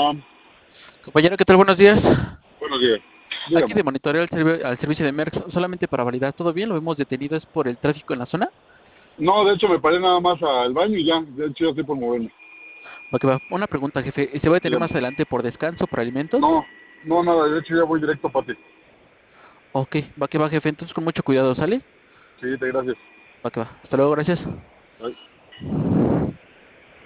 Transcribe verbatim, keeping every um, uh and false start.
Compañero, ¿qué tal? Buenos días. Buenos días. Aquí Dígame. de monitorear al, servi- al servicio de Merck, solamente para validar todo bien, lo hemos detenido es por el tráfico en la zona. No, de hecho me paré nada más al baño y ya. De hecho ya estoy por moverme. Va que va. Una pregunta, jefe, ¿se va a detener Dígame. más adelante por descanso, por alimentos? No, no, nada. De hecho ya voy directo para ti. Ok, va que va, jefe, entonces con mucho cuidado, ¿sale? Sí, te gracias. Va que va. Hasta luego, gracias. Bye.